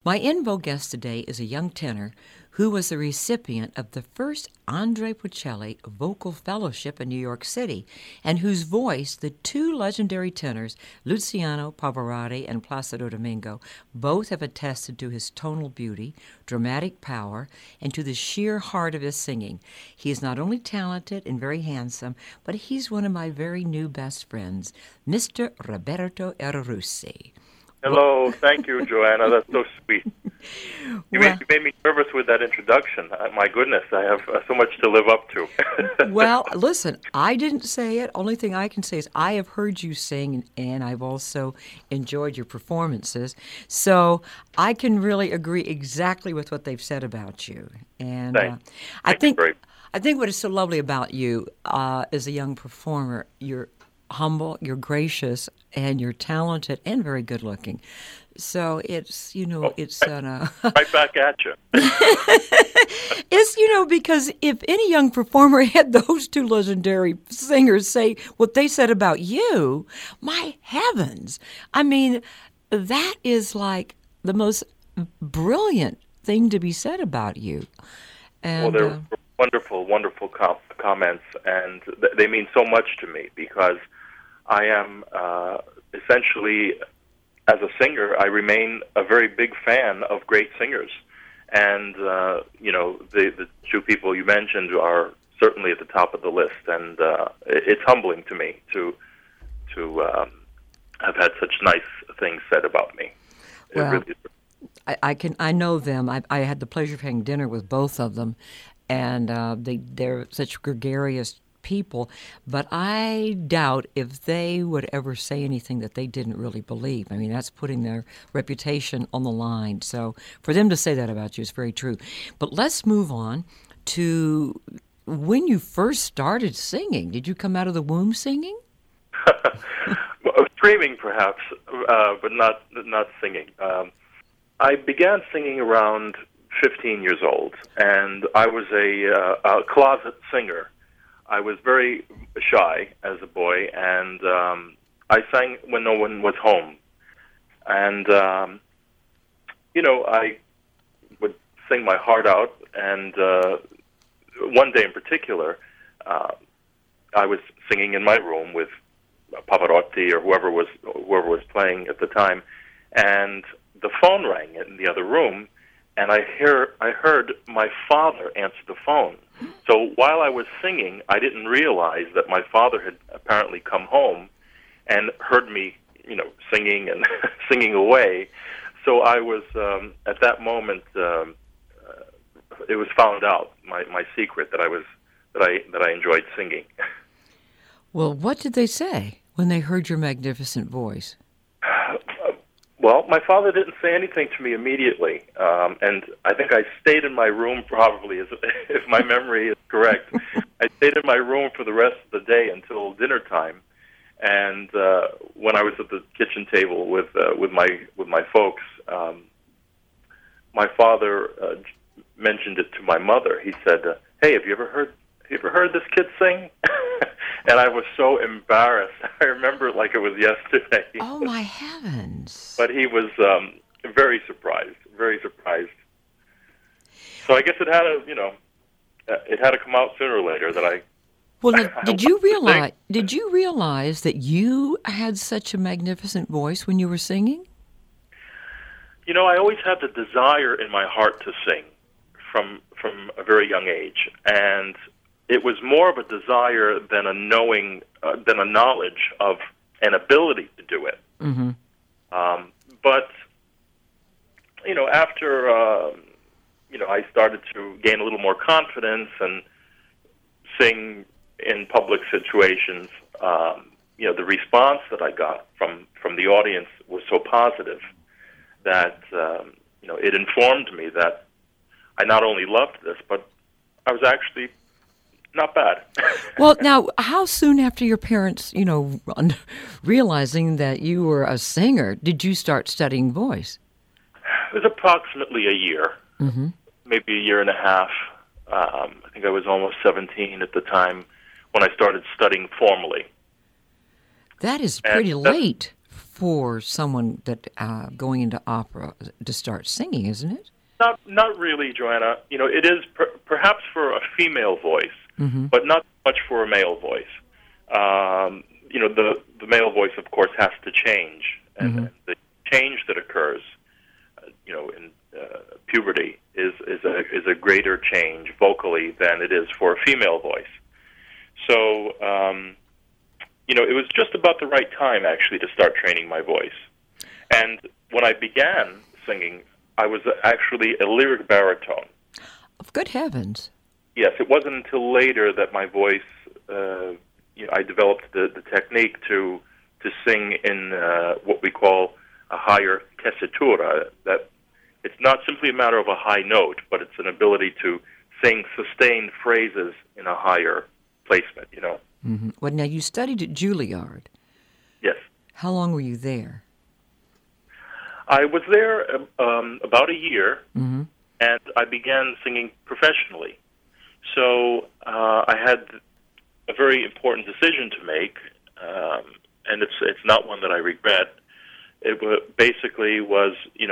My in vogue guest today is a young tenor who was the recipient of the first Andre Bocelli Vocal Fellowship in New York City, and whose voice the two legendary tenors, Luciano Pavarotti and Placido Domingo, both have attested to his tonal beauty, dramatic power, and to the sheer heart of his singing. He is not only talented and very handsome, but he's one of my very new best friends, Mr. Roberto Erussi. Hello, thank you, Joanna. That's so sweet. You made me nervous with that introduction. My goodness, I have so much to live up to. Well, listen, I didn't say it. Only thing I can say is I have heard you sing, and I've also enjoyed your performances. So I can really agree exactly with what they've said about you. And I think what is so lovely about you as a young performer, you're humble, you're gracious, and you're talented and very good looking. So it's, it's... right back at you. It's, because if any young performer had those two legendary singers say what they said about you, my heavens. I mean, that is like the most brilliant thing to be said about you. And, well, they're wonderful, wonderful comments, and they mean so much to me because I am essentially, as a singer, I remain a very big fan of great singers. And, the two people you mentioned are certainly at the top of the list. And it's humbling to me to have had such nice things said about me. Well, really I know them. I had the pleasure of having dinner with both of them. And they're such gregarious people, but I doubt if they would ever say anything that they didn't really believe. I mean, that's putting their reputation on the line. So for them to say that about you is very true. But let's move on to when you first started singing. Did you come out of the womb singing? Well, screaming, perhaps, but not singing. I began singing around 15 years old, and I was a closet singer. I was very shy as a boy, and I sang when no one was home. And, I would sing my heart out, and one day in particular, I was singing in my room with Pavarotti or whoever was playing at the time, and the phone rang in the other room, and I heard my father answer the phone. So while I was singing, I didn't realize that my father had apparently come home and heard me, singing and singing away. So I was at that moment. It was found out my secret that I enjoyed singing. Well, what did they say when they heard your magnificent voice? Well, my father didn't say anything to me immediately, and I think I stayed in my room probably, if my memory is correct. I stayed in my room for the rest of the day until dinner time, and when I was at the kitchen table with my folks, my father mentioned it to my mother. He said, "Hey, have you ever heard this kid sing?" And I was so embarrassed. I remember it like it was yesterday. Oh, my heavens. But he was very surprised. So I guess it had to come out sooner or later that I... Well, did you realize that you had such a magnificent voice when you were singing? I always had the desire in my heart to sing from a very young age. And it was more of a desire than a knowledge of an ability to do it. Mm-hmm. But after I started to gain a little more confidence and sing in public situations, the response that I got from the audience was so positive that it informed me that I not only loved this, but I was actually not bad. Well, now, how soon after your parents, realizing that you were a singer, did you start studying voice? It was approximately a year, maybe a year and a half. I think I was almost 17 at the time when I started studying formally. That is pretty late. for someone that going into opera to start singing, isn't it? Not really, Joanna. It is perhaps for a female voice, Mm-hmm. but not much for a male voice. The male voice, of course, has to change, and Mm-hmm. the change that occurs, in puberty is a greater change vocally than it is for a female voice. So, it was just about the right time actually to start training my voice. And when I began singing, I was actually a lyric baritone. Good heavens! Yes, it wasn't until later that my voice, I developed the technique to sing in what we call a higher tessitura. That it's not simply a matter of a high note, but it's an ability to sing sustained phrases in a higher placement. Mm-hmm. Well, now you studied at Juilliard. Yes, How long were you there? I was there about a year, Mm-hmm. and I began singing professionally. So I had a very important decision to make, and it's not one that I regret. It basically was,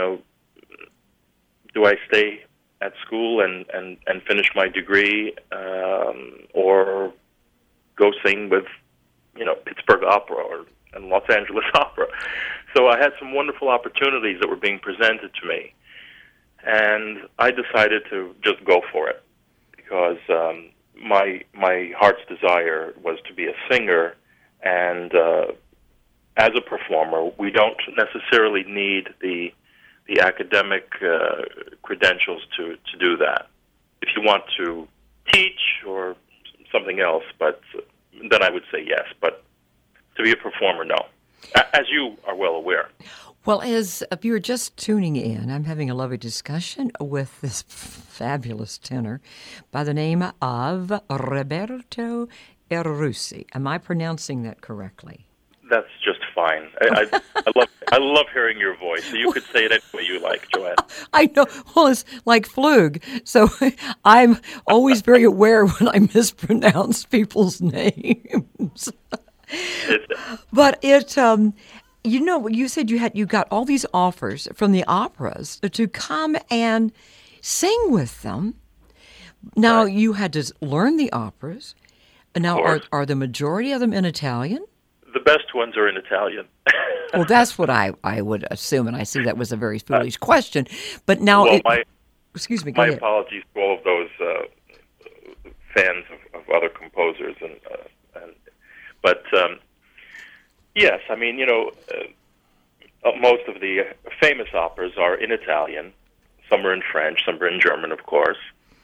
do I stay at school and finish my degree, or go sing with, Pittsburgh Opera and Los Angeles Opera? So I had some wonderful opportunities that were being presented to me, and I decided to just go for it because my heart's desire was to be a singer, and as a performer, we don't necessarily need the academic credentials to do that. If you want to teach or something else, but then I would say yes. But to be a performer, no. As you are well aware. Well, as if you're just tuning in, I'm having a lovely discussion with this fabulous tenor by the name of Roberto Erussi. Am I pronouncing that correctly? That's just fine. I love hearing your voice. So you could say it any way you like, Joanne. I know. Well, it's like Flug, so I'm always very aware when I mispronounce people's names. But it, you said you got all these offers from the operas to come and sing with them. Now Right. you had to learn the operas. Now, are the majority of them in Italian? The best ones are in Italian. Well, that's what I would assume, and I see that was a very foolish question. But now, Well, excuse me, go my ahead. apologies to all of those fans of other composers, but yes, I mean, most of the famous operas are in Italian. Some are in French, some are in German, of course.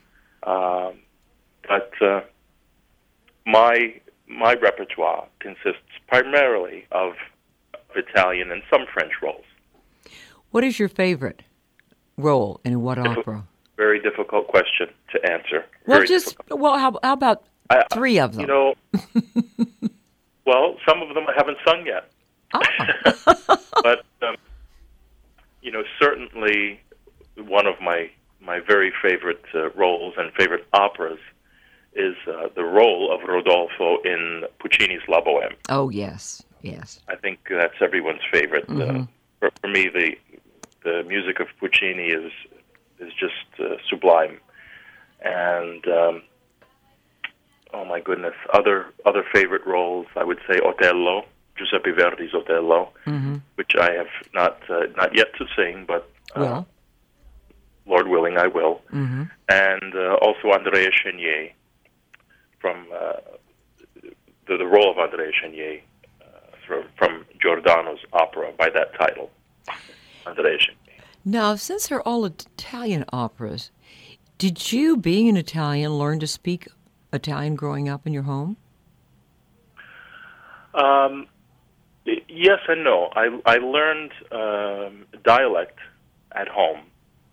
But my repertoire consists primarily of Italian and some French roles. What is your favorite role in what opera? Very difficult question to answer. Well, Very difficult. how about three of them? Well, some of them I haven't sung yet. But, certainly one of my very favorite roles and favorite operas is the role of Rodolfo in Puccini's La Bohème. Oh, yes. I think that's everyone's favorite. Mm-hmm. For me, the music of Puccini is just sublime. And oh my goodness, other favorite roles, I would say Otello, Giuseppe Verdi's Otello, Mm-hmm. which I have not yet to sing, but Well. Lord willing, I will. Mm-hmm. And also Andrea Chenier from the role of Andrea Chenier from Giordano's opera by that title, Andrea Chenier. Now, since they're all Italian operas, did you, being an Italian, learn to speak Italian growing up in your home? Yes and no. I learned dialect at home.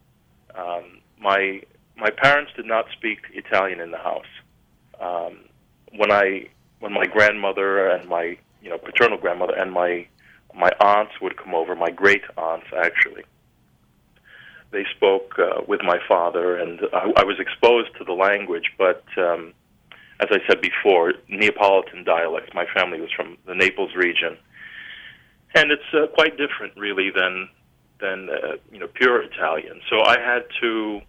My parents did not speak Italian in the house. When my grandmother and my paternal grandmother and my aunts would come over, my great aunts actually, they spoke with my father, and I was exposed to the language, but as I said before, Neapolitan dialect. My family was from the Naples region, and it's quite different, really, than pure Italian. So I had to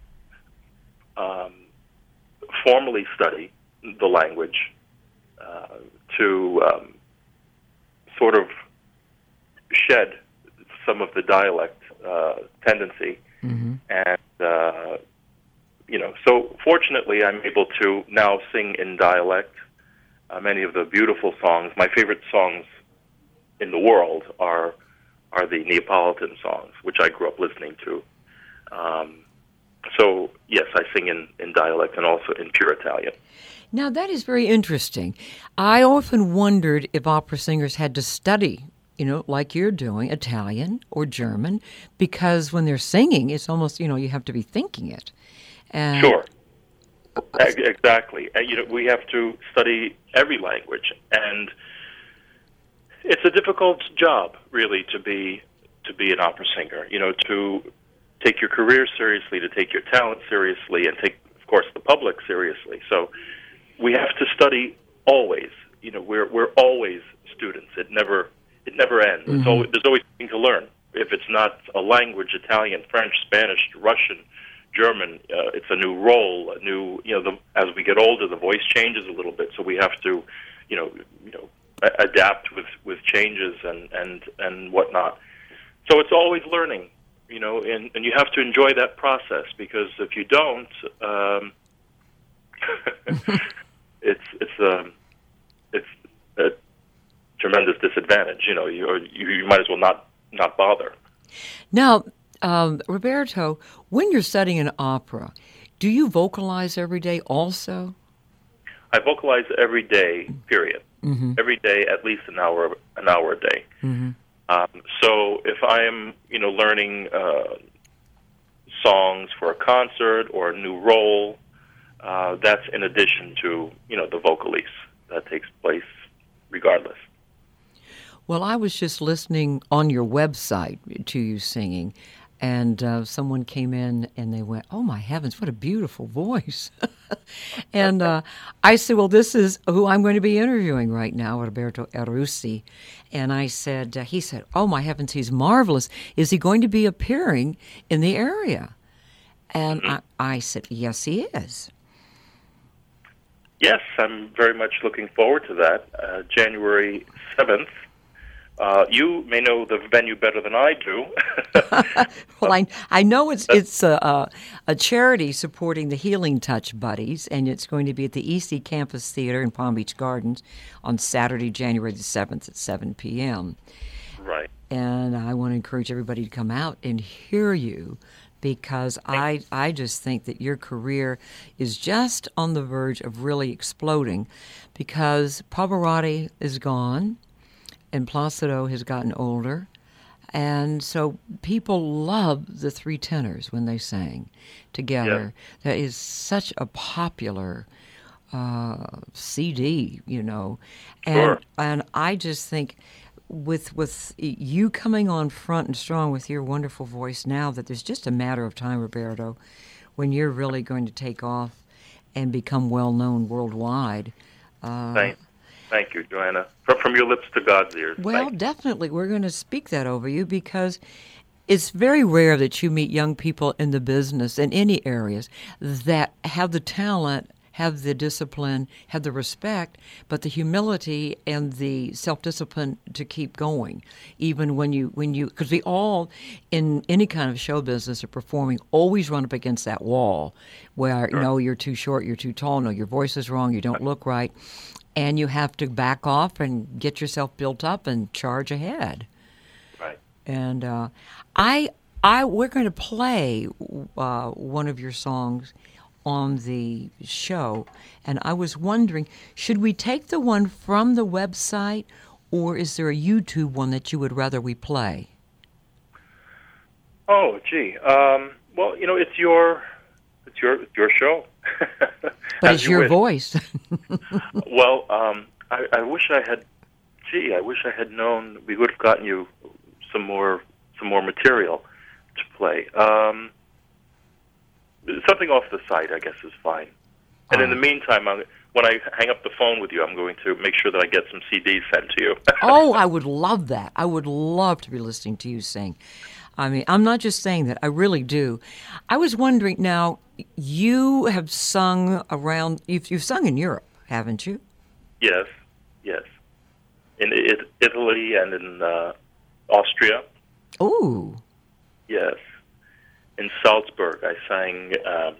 formally study the language to sort of shed some of the dialect tendency, and so fortunately, I'm able to now sing in dialect. Many of the beautiful songs, my favorite songs in the world, are the Neapolitan songs, which I grew up listening to. So yes, I sing in dialect and also in pure Italian. Now, that is very interesting. I often wondered if opera singers had to study, like you're doing, Italian or German, because when they're singing, it's almost, you have to be thinking it. Sure. Exactly. We have to study every language, and it's a difficult job, really, to be an opera singer. To take your career seriously, to take your talent seriously, and take, of course, the public seriously. So we have to study always. We're always students. It never ends. There's always something to learn. If it's not a language, Italian, French, Spanish, Russian, German, it's a new role, as we get older, the voice changes a little bit, so we have to, adapt with changes and whatnot. So it's always learning, and you have to enjoy that process, because if you don't, it's a tremendous disadvantage. You might as well not bother. Now, Roberto, when you're studying an opera, do you vocalize every day also? I vocalize every day, period. Every day, at least an hour a day. So if I am, learning songs for a concert or a new role, that's in addition to, the vocalese. That takes place regardless. Well, I was just listening on your website to you singing, and someone came in and they went, "Oh, my heavens, what a beautiful voice." And I said, well, this is who I'm going to be interviewing right now, Roberto Erussi. And I said, he said, "Oh, my heavens, he's marvelous. Is he going to be appearing in the area?" And I said, "Yes, he is." Yes, I'm very much looking forward to that. January 7th. You may know the venue better than I do. Well, I know it's a charity supporting the Healing Touch Buddies, and it's going to be at the EC Campus Theater in Palm Beach Gardens on Saturday, January the 7th at 7 p.m. Right. And I want to encourage everybody to come out and hear you, because I just think that your career is just on the verge of really exploding, because Pavarotti is gone and Placido has gotten older, and so people love the three tenors when they sang together. Yeah. That is such a popular CD, and Sure. And I just think with you coming on front and strong with your wonderful voice now, that there's just a matter of time, Roberto, when you're really going to take off and become well known worldwide. Thank you, Joanna. From your lips to God's ears. Well, definitely. We're going to speak that over you, because it's very rare that you meet young people in the business in any areas that have the talent, have the discipline, have the respect, but the humility and the self-discipline to keep going, even when you, because we all, in any kind of show business or performing, always run up against that wall where, Sure. No, you're too short, you're too tall, no, your voice is wrong, you don't look right. And you have to back off and get yourself built up and charge ahead. Right. And we're going to play one of your songs on the show, and I was wondering, should we take the one from the website, or is there a YouTube one that you would rather we play? Oh, gee. Well, it's your show. But it's your voice. Well, I wish I had. Gee, I wish I had known. We would have gotten you some more material to play. Something off the site, I guess, is fine. And in the meantime, when I hang up the phone with you, I'm going to make sure that I get some CDs sent to you. Oh, I would love that. I would love to be listening to you sing. I mean, I'm not just saying that. I really do. I was wondering now, you have sung around, you've sung in Europe, haven't you? Yes, yes. In Italy and in Austria. Oh. Yes. In Salzburg, I sang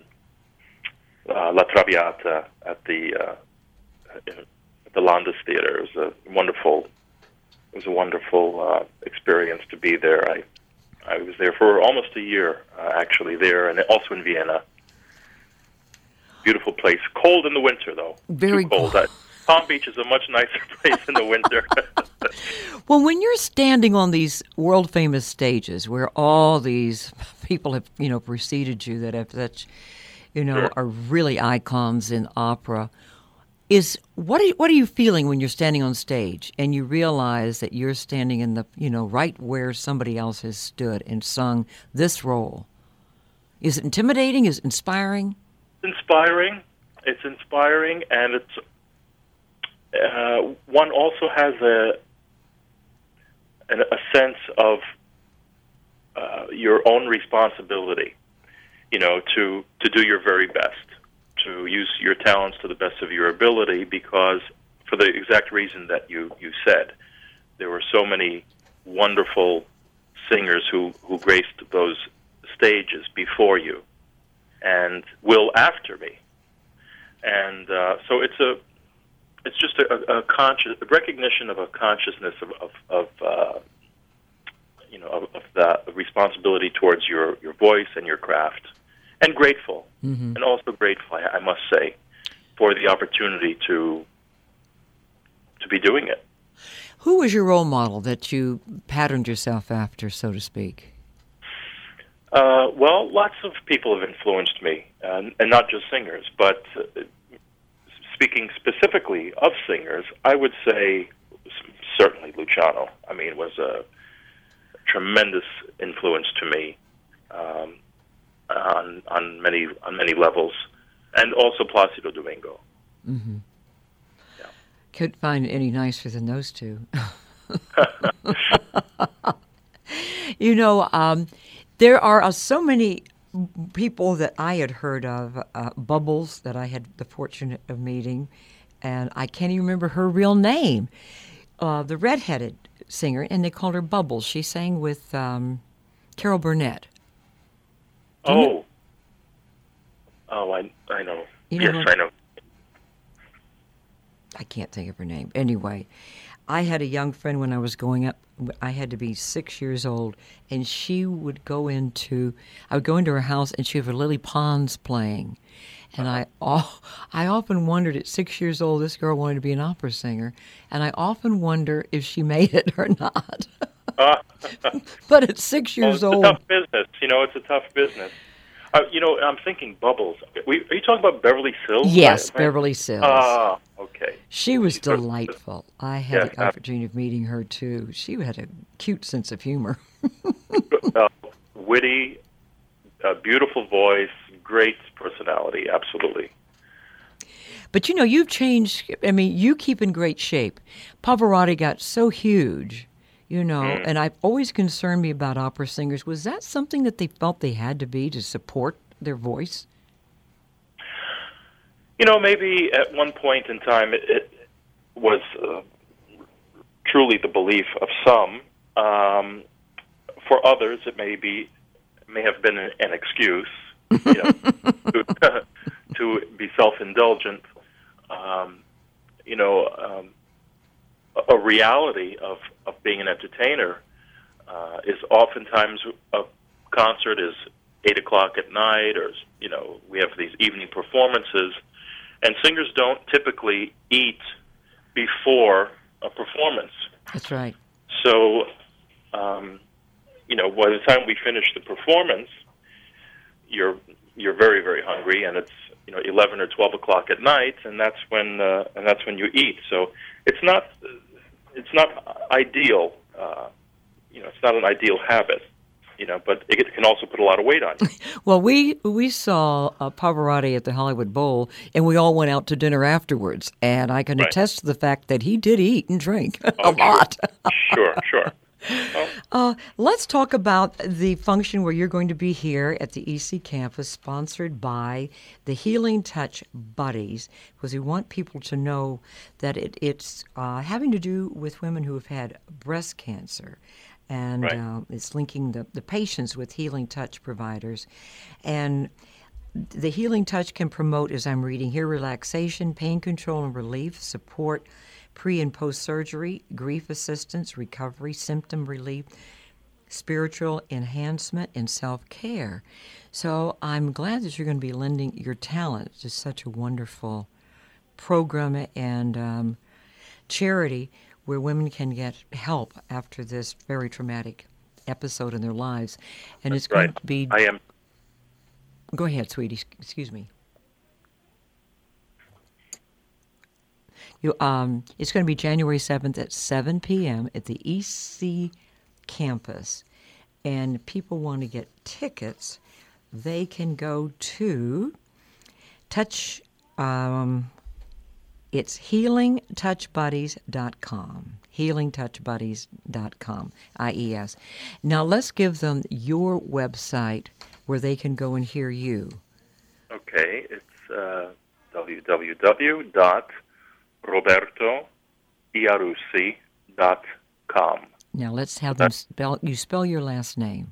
La Traviata at the Landestheater. It was a wonderful experience to be there. I was there for almost a year, actually, there, and also in Vienna. Beautiful place. Cold in the winter, though. Very Too cold. Palm Beach is a much nicer place in the winter. Well, when you're standing on these world-famous stages where all these people have, preceded you that have such, Sure. are really icons in opera, what are you feeling when you're standing on stage and you realize that you're standing in the, right where somebody else has stood and sung this role? Is it intimidating? Is it inspiring? It's inspiring, and it's one also has a sense of your own responsibility, to do your very best, to use your talents to the best of your ability, because for the exact reason that you said, there were so many wonderful singers who graced those stages before you and will after me. And so it's just a recognition of a consciousness of the responsibility towards your voice and your craft, and grateful, and also grateful, I must say, for the opportunity to be doing it. Who was your role model that you patterned yourself after, so to speak? Well, lots of people have influenced me, and not just singers, but speaking specifically of singers, I would say certainly Luciano. I mean, was a tremendous influence to me on many levels, and also Placido Domingo. Mm-hmm. Yeah. Couldn't find any nicer than those two. There are so many people that I had heard of, Bubbles, that I had the fortune of meeting, and I can't even remember her real name, the redheaded singer, and they called her Bubbles. She sang with Carol Burnett. I know. Yes, I know. I can't think of her name. Anyway, I had a young friend when I was going up. I had to be 6 years old, and I would go into her house, and she would have Lily Pons playing. And I often wondered, at 6 years old, this girl wanted to be an opera singer, and I often wonder if she made it or not. But at 6 years old... It's a tough business. It's a tough business. I'm thinking Bubbles. Are you talking about Beverly Sills? Yes, Beverly Sills. Okay. She was delightful. I had the opportunity of meeting her, too. She had a cute sense of humor. Witty, beautiful voice, great personality, absolutely. But, you've changed. I mean, you keep in great shape. Pavarotti got so huge, and I've always concerned me about opera singers. Was that something that they felt they had to be to support their voice? Maybe at one point in time it was truly the belief of some. For others, it may have been an excuse, to be self-indulgent. A reality of being an entertainer is oftentimes a concert is 8:00 at night, or we have these evening performances, and singers don't typically eat before a performance. That's right. So, by the time we finish the performance, you're very, very hungry, and it's 11 or 12 o'clock at night, and that's when you eat. So it's not ideal. It's not an ideal habit. but it can also put a lot of weight on you. Well, we saw Pavarotti at the Hollywood Bowl, and we all went out to dinner afterwards. And I can attest to the fact that he did eat and drink a lot. Sure. Let's talk about the function where you're going to be here at the EC campus, sponsored by the Healing Touch Buddies, because we want people to know that it's having to do with women who have had breast cancer. And it's linking the patients with Healing Touch providers. And the Healing Touch can promote, as I'm reading here, relaxation, pain control and relief, support pre- and post-surgery, grief assistance, recovery, symptom relief, spiritual enhancement, and self-care. So I'm glad that you're going to be lending your talent to such a wonderful program and charity where women can get help after this very traumatic episode in their lives. And That's it's going to be... I am... Go ahead, sweetie. Excuse me. It's going to be January 7th at 7 p.m. at the EC campus. And people want to get tickets, they can go to Touch... it's healingtouchbuddies.com. healingtouchbuddies.com, IES. Now let's give them your website where they can go and hear you. Okay, it's www.robertoiarussi.com. Now let's have them spell your last name.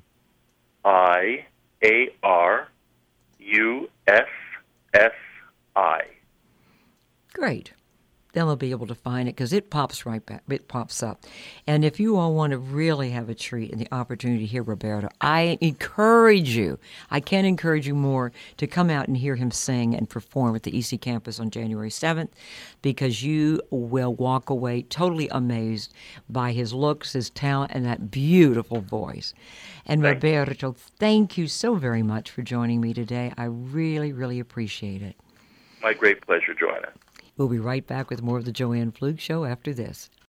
IARUSSI. Great. Then they'll be able to find it because it pops right back. It pops up. And if you all want to really have a treat and the opportunity to hear Roberto, I encourage you, I can't encourage you more, to come out and hear him sing and perform at the EC campus on January 7th, because you will walk away totally amazed by his looks, his talent, and that beautiful voice. And Roberto, thank you so very much for joining me today. I really, really appreciate it. My great pleasure, Joanna. We'll be right back with more of the Joanne Flug Show after this.